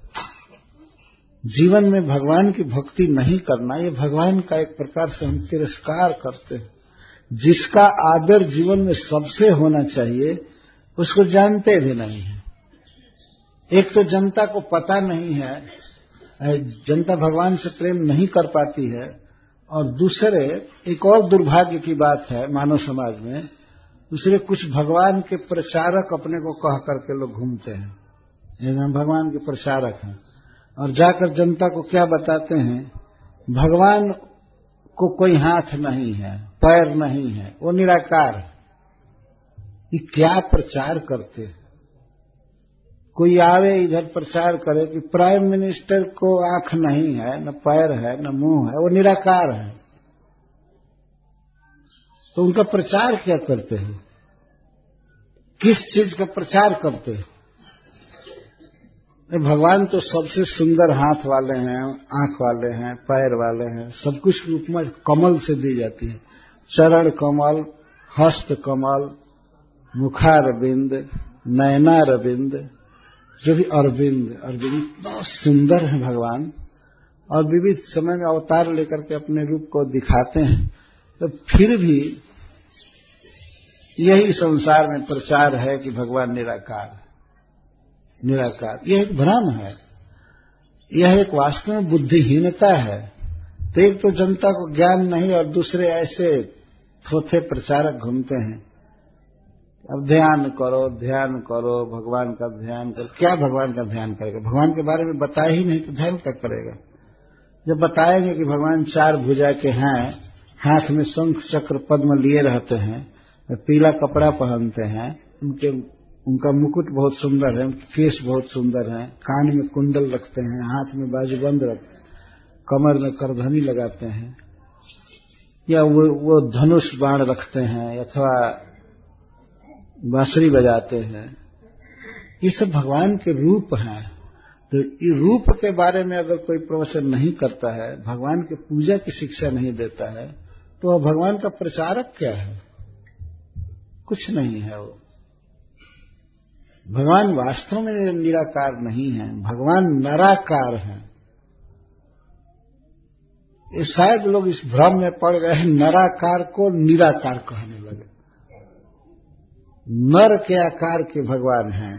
जीवन में भगवान की भक्ति नहीं करना, ये भगवान का एक प्रकार से हम तिरस्कार करते हैं। जिसका आदर जीवन में सबसे होना चाहिए उसको जानते भी नहीं है। एक तो जनता को पता नहीं है, जनता भगवान से प्रेम नहीं कर पाती है, और दूसरे एक और दुर्भाग्य की बात है मानव समाज में, दूसरे कुछ भगवान के प्रचारक अपने को कह करके लोग घूमते हैं, ये हम भगवान के प्रचारक हैं, और जाकर जनता को क्या बताते हैं? भगवान को कोई हाथ नहीं है, पैर नहीं है, वो निराकार है। ये क्या प्रचार करते हैं? कोई आवे इधर प्रचार करे कि प्राइम मिनिस्टर को आंख नहीं है, न पैर है, न मुंह है, वो निराकार है, तो उनका प्रचार क्या करते हैं? किस चीज का प्रचार करते हैं? भगवान तो सबसे सुंदर हाथ वाले हैं, आंख वाले हैं, पैर वाले हैं, सब कुछ की उपमा कमल से दी जाती है। चरण कमल, हस्त कमल, मुखारविंद, नयनारविंद, जो भी अरविंद, अरविंद इतना सुंदर है भगवान, और विविध समय में अवतार लेकर के अपने रूप को दिखाते हैं। तो फिर भी यही संसार में प्रचार है कि भगवान निराकार है, निराकार। यह एक भ्रम है, यह एक वास्तव में बुद्धिहीनता है। तो एक तो जनता को ज्ञान नहीं, और दूसरे ऐसे थोथे प्रचारक घूमते हैं, अब ध्यान करो, ध्यान करो, भगवान का ध्यान करो। क्या भगवान का ध्यान करेगा? भगवान के बारे में बताया ही नहीं तो ध्यान क्या करेगा? जब बताएंगे कि भगवान चार भुजा के हैं, हाथ में शंख चक्र पद्म लिए रहते हैं, पीला कपड़ा पहनते हैं, उनके उनका मुकुट बहुत सुंदर है, उनके केश बहुत सुंदर हैं, कान में कुंडल रखते हैं, हाथ में बाजूबंद रखते हैं, कमर में करधनी लगाते हैं, या वो वो धनुष बाण रखते हैं, अथवा बांसुरी बजाते हैं। ये सब भगवान के रूप हैं। तो ये रूप के बारे में अगर कोई प्रवचन नहीं करता है, भगवान की पूजा की शिक्षा नहीं देता है, तो वह भगवान का प्रचारक क्या है? कुछ नहीं है वो। भगवान वास्तव में निराकार नहीं है, भगवान नराकार है। ये शायद लोग इस भ्रम में पड़ गए हैं, नराकार को निराकार कहने लगे। नर के आकार के भगवान हैं,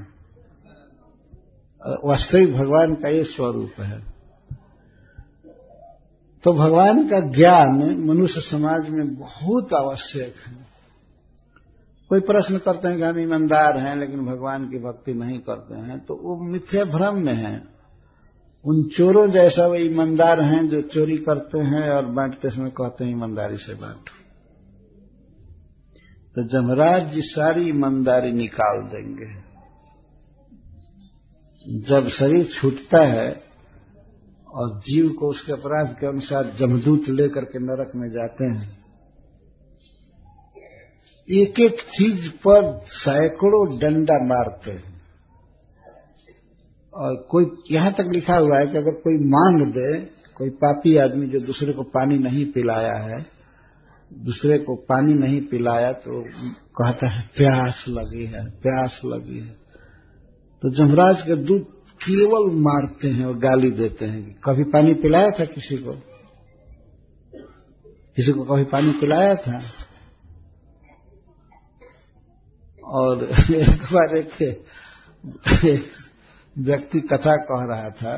वास्तविक भगवान का ये स्वरूप है। तो भगवान का ज्ञान मनुष्य समाज में बहुत आवश्यक है। कोई प्रश्न करते हैं कि हम ईमानदार हैं लेकिन भगवान की भक्ति नहीं करते हैं, तो वो मिथ्या भ्रम में है। उन चोरों जैसा वो ईमानदार हैं जो चोरी करते हैं और बांटते समय कहते हैं ईमानदारी से बांटो। तो जमराज जी सारी ईमानदारी निकाल देंगे। जब शरीर छूटता है और जीव को उसके अपराध के अनुसार जमदूत लेकर के नरक में जाते हैं, एक एक चीज पर सैकड़ों डंडा मारते हैं। और कोई यहां तक लिखा हुआ है कि अगर कोई मांग दे, कोई पापी आदमी जो दूसरे को पानी नहीं पिलाया है, दूसरे को पानी नहीं पिलाया, तो कहता है प्यास लगी है, प्यास लगी है। तो जमराज के दूत केवल मारते हैं और गाली देते हैं कि कभी पानी पिलाया था किसी को? किसी को कभी पानी पिलाया था? और एक बार एक, एक व्यक्ति कथा कह रहा था,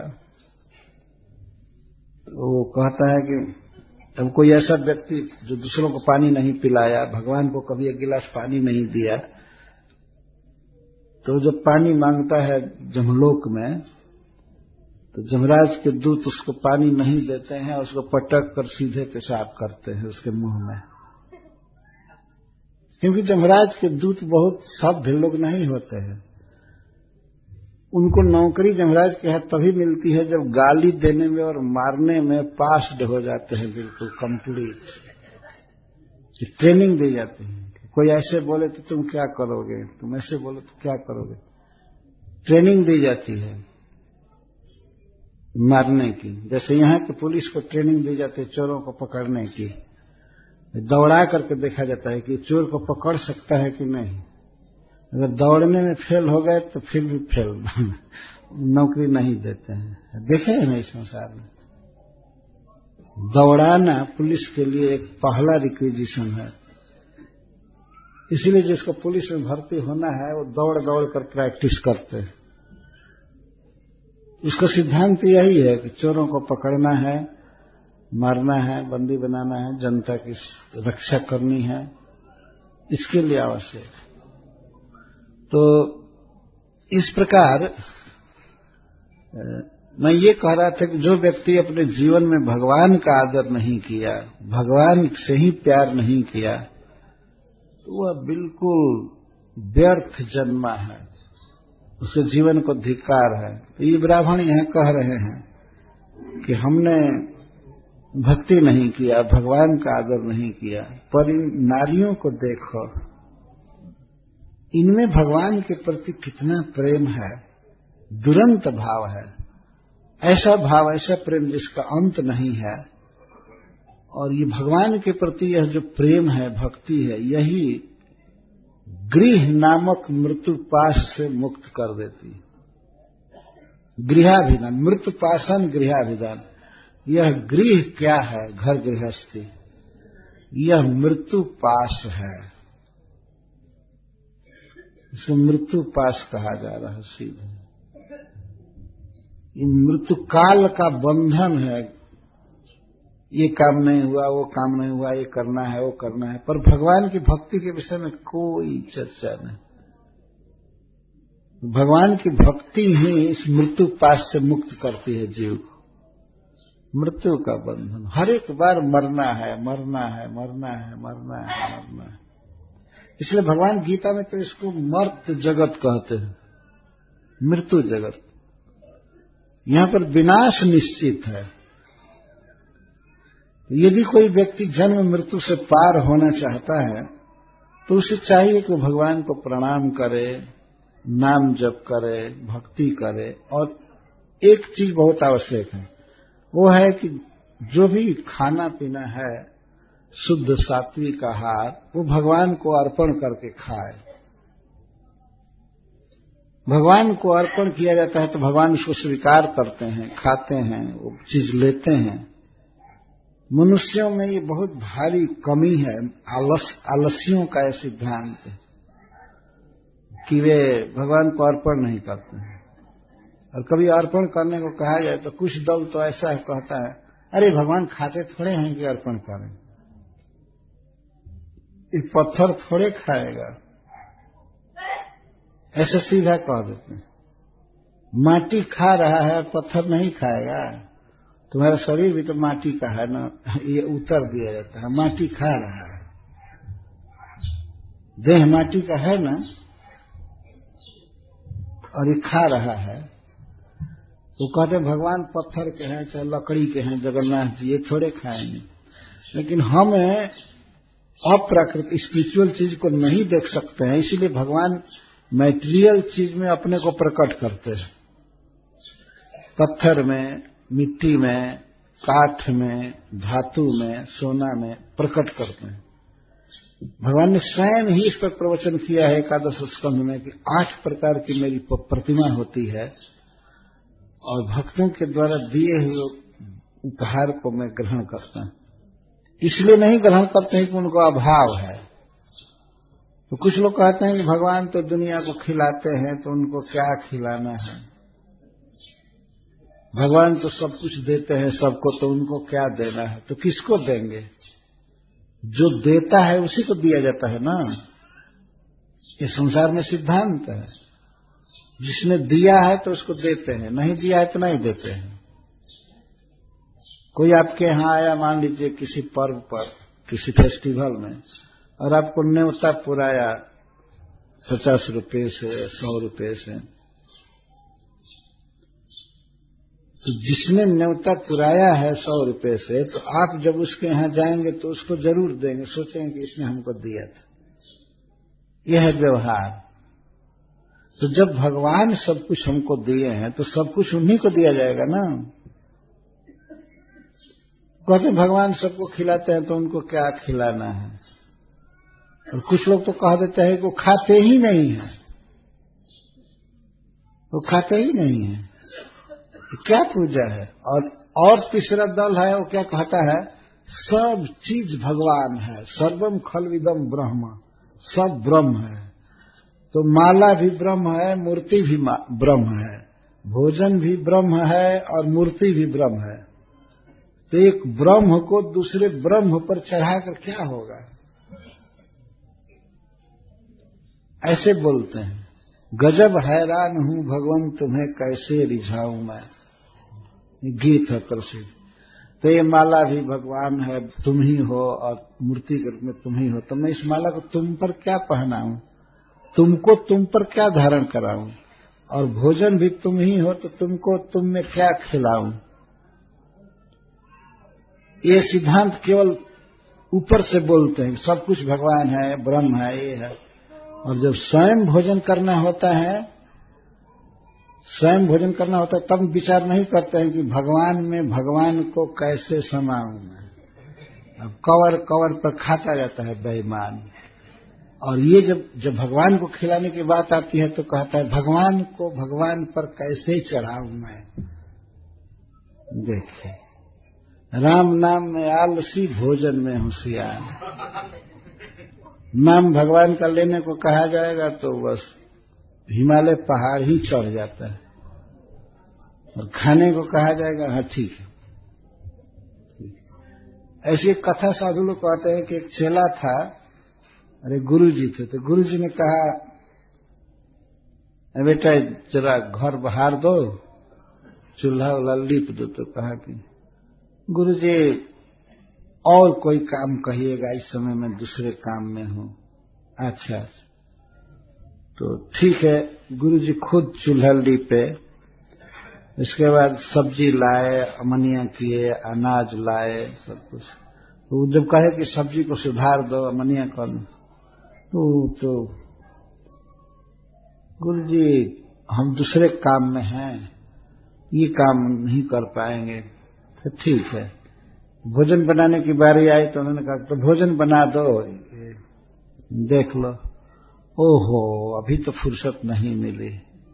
वो कहता है कि अब कोई ऐसा व्यक्ति जो दूसरों को पानी नहीं पिलाया, भगवान को कभी एक गिलास पानी नहीं दिया, तो जब पानी मांगता है जमलोक में, तो जमराज के दूत उसको पानी नहीं देते हैं, उसको पटक कर सीधे पेशाब करते हैं उसके मुंह में, क्योंकि जमराज के दूत बहुत सभ्य लोग नहीं होते हैं। उनको नौकरी जमराज के यहाँ तभी मिलती है जब गाली देने में और मारने में पास्ड हो जाते हैं, बिल्कुल कंप्लीट। ट्रेनिंग दी जाती है। कोई ऐसे बोले तो तुम क्या करोगे, तुम ऐसे बोले तो क्या करोगे, ट्रेनिंग दी जाती है मारने की। जैसे यहाँ की पुलिस को ट्रेनिंग दी जाती है चोरों को पकड़ने की, दौड़ा करके देखा जाता है कि चोर को पकड़ सकता है कि नहीं। अगर दौड़ने में फेल हो गए तो फिर भी फेल, नौकरी नहीं देते हैं। देखे हैं ना इस संसार में, दौड़ाना पुलिस के लिए एक पहला रिक्विजिशन है। इसीलिए जिसको पुलिस में भर्ती होना है वो दौड़ दौड़ कर प्रैक्टिस करते हैं। उसका सिद्धांत यही है कि चोरों को पकड़ना है, मारना है, बंदी बनाना है, जनता की रक्षा करनी है, इसके लिए आवश्यक। तो इस प्रकार मैं ये कह रहा था कि जो व्यक्ति अपने जीवन में भगवान का आदर नहीं किया, भगवान से ही प्यार नहीं किया, तो वह बिल्कुल व्यर्थ जन्मा है, उसके जीवन को धिक्कार है। तो ये ब्राह्मण यहां कह रहे हैं कि हमने भक्ति नहीं किया, भगवान का आदर नहीं किया, पर इन नारियों को देखो, इनमें भगवान के प्रति कितना प्रेम है, दुरंत भाव है, ऐसा भाव, ऐसा प्रेम जिसका अंत नहीं है। और ये भगवान के प्रति यह जो प्रेम है, भक्ति है, यही गृह नामक मृत्यु पाश से मुक्त कर देती है। गृहाभिधान, मृत्यु पाशन गृहाभिधान, यह गृह क्या है, घर गृहस्थी, यह मृत्यु पाश है, इसको मृत्यु पाश कहा जा रहा है सीधे। ये मृत्यु काल का बंधन है, ये काम नहीं हुआ, वो काम नहीं हुआ, ये करना है, वो करना है, पर भगवान की भक्ति के विषय में कोई चर्चा नहीं। भगवान की भक्ति ही इस मृत्यु पाश से मुक्त करती है जीव को। मृत्यु का बंधन, हर एक बार मरना है, मरना है, मरना है, मरना है, मरना है। इसलिए भगवान गीता में तो इसको मर्त जगत कहते हैं, मृत्यु जगत। यहां पर विनाश निश्चित है। यदि कोई व्यक्ति जन्म मृत्यु से पार होना चाहता है तो उसे चाहिए कि भगवान को प्रणाम करे, नाम जप करे, भक्ति करे। और एक चीज बहुत आवश्यक है, वो है कि जो भी खाना पीना है, शुद्ध सात्विक आहार, वो भगवान को अर्पण करके खाए। भगवान को अर्पण किया जाता है तो भगवान उसको स्वीकार करते हैं, खाते हैं, वो चीज लेते हैं। मनुष्यों में ये बहुत भारी कमी है, आलस आलसियों का यह सिद्धांत है कि वे भगवान को अर्पण नहीं करते हैं। और कभी अर्पण करने को कहा जाए तो कुछ दल तो ऐसा है, कहता है अरे भगवान खाते थोड़े हैं कि अर्पण करें, ये पत्थर थोड़े खाएगा, ऐसा सीधा कह देते हैं। माटी खा रहा है और पत्थर नहीं खाएगा, तुम्हारा शरीर भी तो माटी का है ना, ये उत्तर दिया जाता है। माटी खा रहा है, देह माटी का है ना, और ये खा रहा है, तो कहते भगवान पत्थर के हैं चाहे लकड़ी के हैं, जगन्नाथ जी ये थोड़े खाएंगे। लेकिन हम अप्राकृतिक स्पिरिचुअल चीज को नहीं देख सकते हैं, इसीलिए भगवान मैटेरियल चीज में अपने को प्रकट करते हैं। पत्थर में, मिट्टी में, काठ में, धातु में, सोना में प्रकट करते हैं। भगवान ने स्वयं ही इस पर प्रवचन किया है एकादश स्कंध में कि आठ प्रकार की मेरी प्रतिमा होती है और भक्तों के द्वारा दिए हुए उपहार को मैं ग्रहण करता हूं। इसलिए नहीं ग्रहण करते हैं कि उनको अभाव है। तो कुछ लोग कहते हैं कि भगवान तो दुनिया को खिलाते हैं तो उनको क्या खिलाना है, भगवान तो सब कुछ देते हैं सबको तो उनको क्या देना है। तो किसको देंगे? जो देता है उसी को दिया जाता है ना, ये संसार में सिद्धांत है। जिसने दिया है तो उसको देते हैं, नहीं दिया है तो नहीं देते हैं। कोई आपके यहां आया, मान लीजिए किसी पर्व पर, किसी फेस्टिवल में, और आपको न्योता पुराया पचास रुपये से, सौ रुपये से, तो जिसने न्योता पुराया है सौ रुपये से, तो आप जब उसके यहां जाएंगे तो उसको जरूर देंगे, सोचेंगे कि इसने हमको दिया था। यह है व्यवहार। तो जब भगवान सब कुछ हमको दिए हैं तो सब कुछ उन्हीं को दिया जाएगा ना। कहते भगवान सबको खिलाते हैं तो उनको क्या खिलाना है। और कुछ लोग तो कह देते हैं कि वो खाते ही नहीं है, वो खाते ही नहीं है, क्या पूजा है। और और तीसरा दल है, वो क्या कहता है, सब चीज भगवान है, सर्वम खलविदम ब्रह्म, सब ब्रह्म है। तो माला भी ब्रह्म है, मूर्ति भी ब्रह्म है, भोजन भी ब्रह्म है और मूर्ति भी ब्रह्म है। तो एक ब्रह्म को दूसरे ब्रह्म पर चढ़ाकर क्या होगा, ऐसे बोलते हैं। गजब हैरान हूं भगवान तुम्हें कैसे रिझाऊं मैं, गीत है प्रसिद्ध। तो ये माला भी भगवान है, तुम ही हो, और मूर्ति के रूप में तुम ही हो, तो मैं इस माला को तुम पर क्या पहनाऊं, तुमको तुम पर क्या धारण कराऊं, और भोजन भी तुम ही हो तो तुमको तुम में क्या खिलाऊं। ये सिद्धांत केवल ऊपर से बोलते हैं, सब कुछ भगवान है, ब्रह्म है, ये है। और जब स्वयं भोजन करना होता है, स्वयं भोजन करना होता है, तब विचार नहीं करते हैं कि भगवान में भगवान को कैसे समाऊं मैं। अब कवर कवर पर खाता जाता है बेईमान। और ये जब जब भगवान को खिलाने की बात आती है तो कहता है भगवान को भगवान पर कैसे चढ़ाऊं मैं। देखिए, राम नाम में आलसी, भोजन में होशियार। नाम भगवान का लेने को कहा जाएगा तो बस हिमालय पहाड़ ही चढ़ जाता है, और खाने को कहा जाएगा हाँ ठीक है। ऐसी एक कथा साधु लोग कहते हैं कि एक चेला था, अरे गुरु जी थे, तो गुरु जी ने कहा बेटा जरा घर बहार दो, चूल्हा वाला लीप दो। तो कहा कि गुरु जी और कोई काम कहिएगा, इस समय मैं दूसरे काम में हूं। अच्छा, तो ठीक है। गुरु जी खुद चूल्हा लीपे, इसके बाद सब्जी लाए, अमनिया किए, अनाज लाए, सब कुछ। तो जब कहे कि सब्जी को सुधार दो, अमनिया कर दो, तो, तो गुरु जी हम दूसरे काम में हैं, ये काम नहीं कर पाएंगे। तो ठीक है। भोजन बनाने की बारी आई तो उन्होंने कहा तो भोजन बना दो, देख लो। ओहो, अभी तो फुर्सत नहीं मिली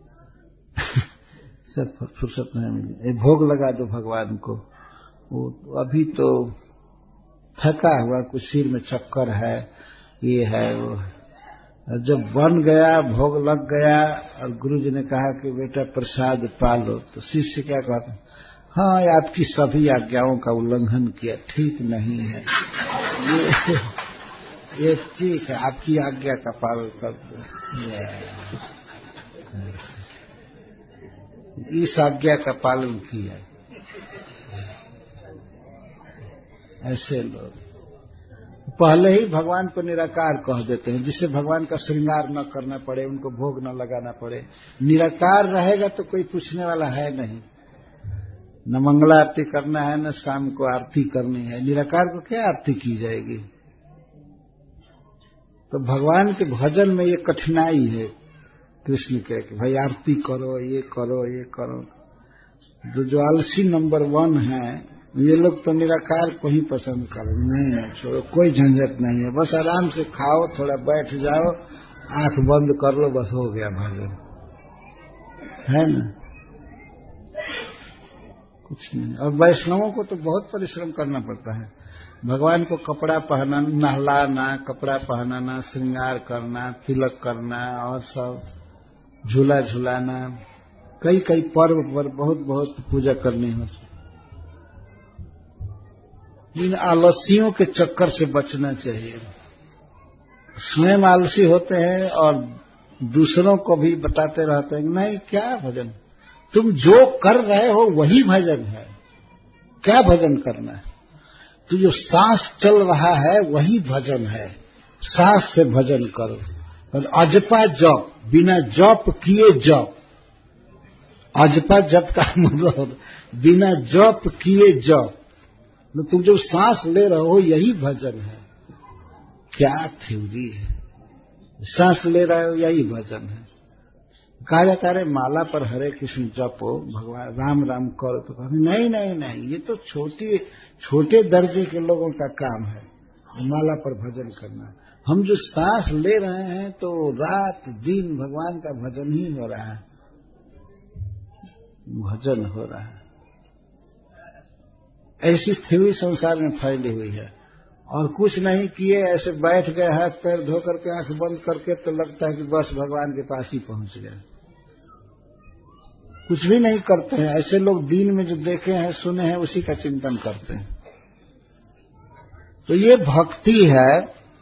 सब फुर्सत नहीं मिली। एक भोग लगा दो भगवान को, वो अभी तो थका हुआ, कुछ सिर में चक्कर है, ये है वो है। जब बन गया, भोग लग गया, और गुरु जी ने कहा कि बेटा प्रसाद पालो, तो शिष्य क्या कहते, हाँ आपकी सभी आज्ञाओं का उल्लंघन किया, ठीक नहीं है, ये ये ठीक है, आपकी आज्ञा का पालन कर दो। इस आज्ञा का पालन किया। ऐसे लोग पहले ही भगवान को निराकार कह देते हैं, जिससे भगवान का श्रृंगार न करना पड़े, उनको भोग न लगाना पड़े। निराकार रहेगा तो कोई पूछने वाला है नहीं, न मंगला आरती करना है, न शाम को आरती करनी है। निराकार को क्या आरती की जाएगी। तो भगवान के भजन में ये कठिनाई है। कृष्ण कहे कि भाई आरती करो, ये करो, ये करो। जो जो आलसी नंबर वन है, ये लोग तो निराकार को ही पसंद करें। नहीं नहीं छोड़ो, कोई झंझट नहीं है, बस आराम से खाओ, थोड़ा बैठ जाओ, आंख बंद कर लो, बस हो गया भजन, है ना, कुछ नहीं। और वैष्णवों को तो बहुत परिश्रम करना पड़ता है। भगवान को कपड़ा पहनाना, नहलाना, कपड़ा पहनाना, श्रृंगार करना, तिलक करना, और सब झूला झुलाना, कई कई पर्व पर बहुत बहुत पूजा करनी होती। इन आलसियों के चक्कर से बचना चाहिए। स्वयं आलसी होते हैं और दूसरों को भी बताते रहते हैं नहीं क्या भजन, तुम जो कर रहे हो वही भजन है। क्या भजन करना है? तो जो सांस चल रहा है वही भजन है, सांस से भजन करो। और अजपा जप, बिना जप किए जप, अजपा जप का मतलब बिना जप किए जप, तो तुम जो सांस ले रहे हो यही भजन है। क्या थ्योरी है, सांस ले रहे हो यही भजन है। कहा जाता है माला पर हरे कृष्ण जपो, भगवान राम राम करो, तो कहते नहीं नहीं नहीं, ये तो छोटी छोटे दर्जे के लोगों का काम है माला पर भजन करना। हम जो सांस ले रहे हैं तो रात दिन भगवान का भजन ही हो रहा है, भजन हो रहा है। ऐसी थ्योरी संसार में फैली हुई है। और कुछ नहीं किए, ऐसे बैठ गए हाथ पैर धो करके आंख बंद करके, तो लगता है कि बस भगवान के पास ही पहुंच गए। कुछ भी नहीं करते हैं। ऐसे लोग दिन में जो देखे हैं सुने हैं उसी का चिंतन करते हैं। तो ये भक्ति है।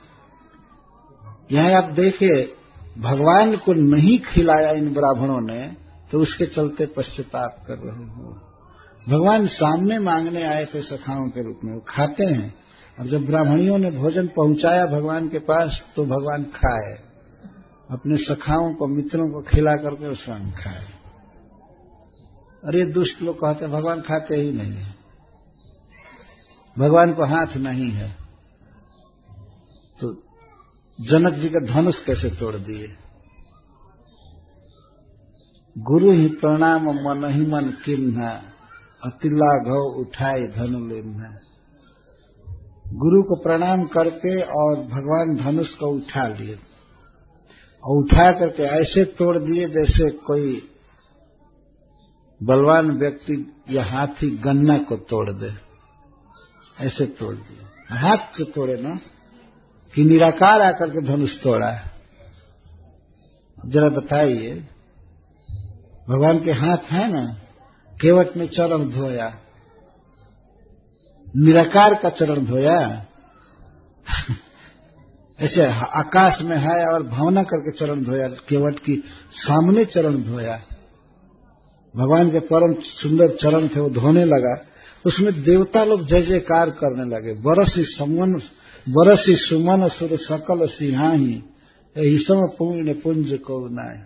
यहां आप देखिए, भगवान को नहीं खिलाया इन ब्राह्मणों ने, तो उसके चलते पश्चाताप कर रहे हो। भगवान सामने मांगने आए थे सखाओं के रूप में, वो खाते हैं। और जब ब्राह्मणियों ने भोजन पहुंचाया भगवान के पास, तो भगवान खाए, अपने सखाओं को मित्रों को खिला करके स्वयं खाए। और ये दुष्ट लोग कहते हैं भगवान खाते ही नहीं है, भगवान को हाथ नहीं है। तो जनक जी का धनुष कैसे तोड़ दिए? गुरु ही प्रणाम मन ही मन किन्हा, अतिला घौ उठाए धनु लेन्हा। गुरु को प्रणाम करके और भगवान धनुष को उठा लिए, और उठा करके ऐसे तोड़ दिए जैसे कोई बलवान व्यक्ति या हाथी गन्ना को तोड़ दे, ऐसे तोड़ दिए। हाथ से तोड़े ना, कि निराकार आकर के धनुष तोड़ा है। जरा बताइए, भगवान के हाथ है ना, केवट में चरण धोया, निराकार का चरण धोया। ऐसे आकाश में है और भावना करके चरण धोया, केवट की सामने चरण धोया। भगवान के परम सुंदर चरण थे, वो धोने लगा। उसमें देवता लोग जय जयकार करने लगे। बरसी समन बरसी सुमन सुर सकल सिंहाही, ईसम पुण्य पुंज को नाय।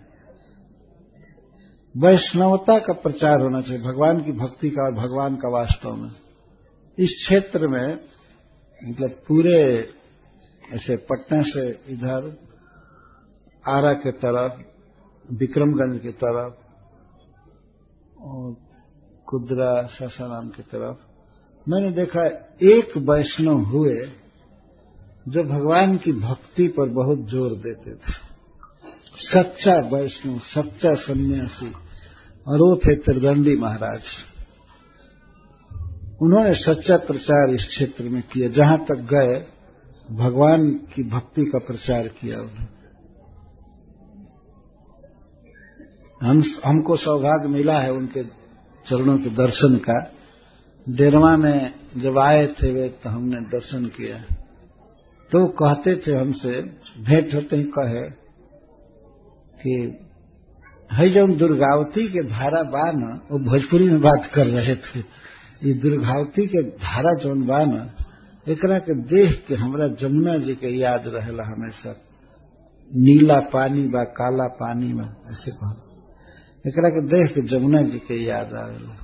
वैष्णवता का प्रचार होना चाहिए, भगवान की भक्ति का और भगवान का वास्तव में। इस क्षेत्र में मतलब पूरे ऐसे पटना से इधर आरा के तरफ, विक्रमगंज की तरफ और कुदरा सासाराम की तरफ मैंने देखा एक वैष्णव हुए जो भगवान की भक्ति पर बहुत जोर देते थे। सच्चा वैष्णव, सच्चा सन्यासी, और वो थे त्रिदंडी महाराज। उन्होंने सच्चा प्रचार इस क्षेत्र में किया, जहां तक गए भगवान की भक्ति का प्रचार किया उन्होंने। हम हमको सौभाग्य मिला है उनके चरणों के दर्शन का। डेरवा में जब आए थे वे, तो हमने दर्शन किया। तो कहते थे हमसे, भेंट होते ही कहे कि है जो दुर्गावती के धारा बान, वो भोजपुरी में बात कर रहे थे। ये दुर्गावती के धारा जौन बान, एकरा के देख के हमरा जमुना जी के याद रहेला हमेशा। नीला पानी बा काला पानी में, ऐसे कहा। एकरा के देख के जमुना जी के याद आवेला।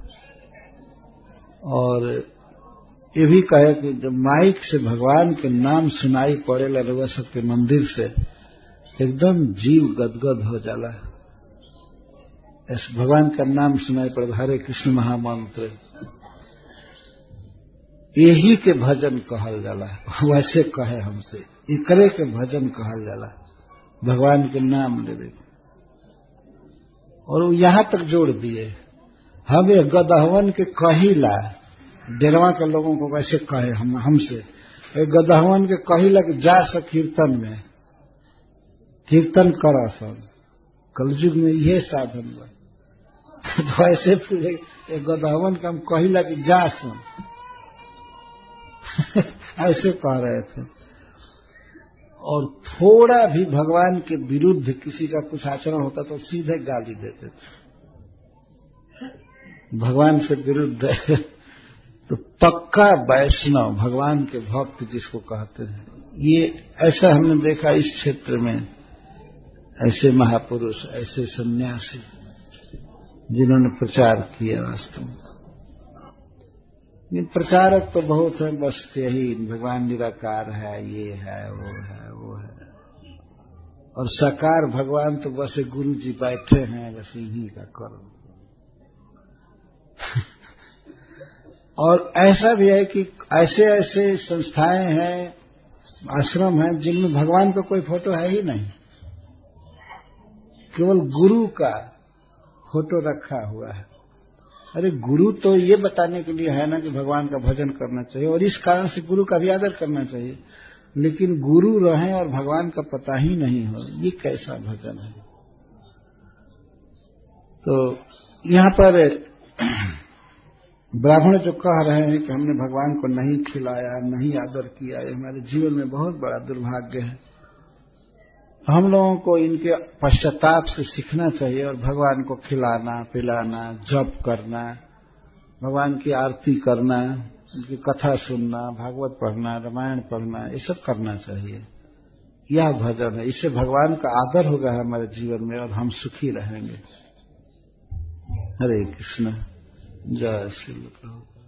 और ये भी कहे कि जब माइक से भगवान के नाम सुनाई पड़ेला रउआ सबके मंदिर से, एकदम जीव गदगद हो जाला। ऐसे भगवान का नाम सुनाई पड़े, हरे कृष्ण महामंत्र, यही के भजन कहल जाला। वैसे कहे हमसे, इकरे के भजन कहल जाला, भगवान के नाम लेवे। और यहां तक जोड़ दिए, हम ये गदहवन के कहिला, डेरवा के लोगों को वैसे कहे हम हमसे, गदहवन के कहिला कि जा स कीर्तन में, कीर्तन करा सब, कलयुग में यह साधन बा। तो ऐसे फिर गदहवन का हम कहिला कि जा स ऐसे कह रहे थे। और थोड़ा भी भगवान के विरुद्ध किसी का कुछ आचरण होता तो सीधे गाली देते थे। भगवान से विरुद्ध है तो पक्का वैष्णव, भगवान के भक्त जिसको कहते हैं, ये ऐसा हमने देखा इस क्षेत्र में। ऐसे महापुरुष, ऐसे सन्यासी जिन्होंने प्रचार किया वास्तव में। ये प्रचारक तो बहुत है, बस यही भगवान निराकार है, ये है, वो है, वो है। और साकार भगवान तो बस गुरु जी बैठे हैं, बस इन्हीं का करो। और ऐसा भी है कि ऐसे ऐसे संस्थाएं हैं, आश्रम हैं, जिनमें भगवान का कोई फोटो है ही नहीं, केवल गुरु का फोटो रखा हुआ है। अरे गुरु तो ये बताने के लिए है ना कि भगवान का भजन करना चाहिए, और इस कारण से गुरु का भी आदर करना चाहिए। लेकिन गुरु रहें और भगवान का पता ही नहीं हो, ये कैसा भजन है। तो यहां पर ब्राह्मण जो कह रहे हैं कि हमने भगवान को नहीं खिलाया, नहीं आदर किया, ये हमारे जीवन में बहुत बड़ा दुर्भाग्य है। हम लोगों को इनके पश्चाताप से सीखना चाहिए और भगवान को खिलाना, पिलाना, जप करना, भगवान की आरती करना, उनकी कथा सुनना, भागवत पढ़ना, रामायण पढ़ना, ये सब करना चाहिए। यह भजन है, इससे भगवान का आदर होगा हमारे जीवन में और हम सुखी रहेंगे। हरे कृष्ण, जय श्री प्रभु।